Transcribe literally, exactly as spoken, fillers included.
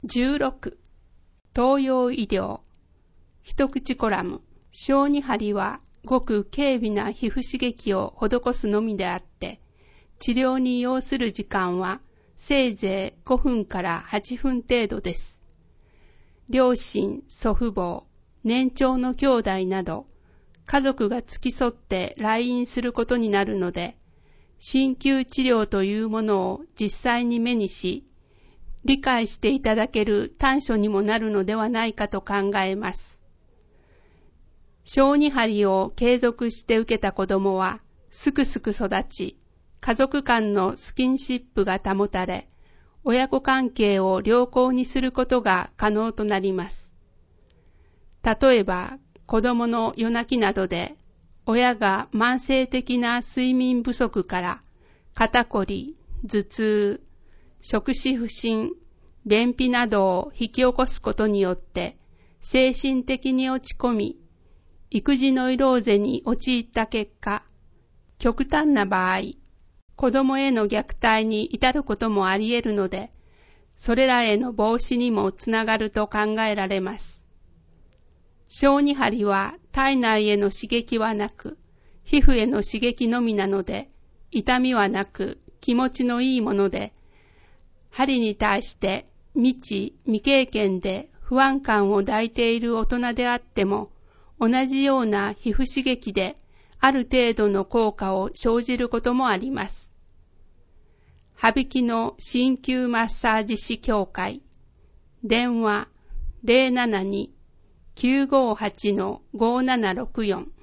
じゅうろく、東洋医療。一口コラム。小児針はごく軽微な皮膚刺激を施すのみであって、治療に要する時間はせいぜいごふんからはっぷん程度です。両親、祖父母、年長の兄弟など、家族が付き添って来院することになるので、鍼灸治療というものを実際に目にし、理解していただける短所にもなるのではないかと考えます。小児針を継続して受けた子供はすくすく育ち、家族間のスキンシップが保たれ、親子関係を良好にすることが可能となります。例えば、子供の夜泣きなどで、親が慢性的な睡眠不足から肩こり、頭痛、食指不振、便秘などを引き起こすことによって精神的に落ち込み、育児ノイローゼに陥った結果、極端な場合、子供への虐待に至ることもあり得るので、それらへの防止にもつながると考えられます。小児針は体内への刺激はなく、皮膚への刺激のみなので、痛みはなく気持ちのいいもので、針に対して未知、未経験で不安感を抱いている大人であっても、同じような皮膚刺激である程度の効果を生じることもあります。羽曳の鍼灸マッサージ師協会、電話 ゼロななに きゅうごはち ごーななろくよん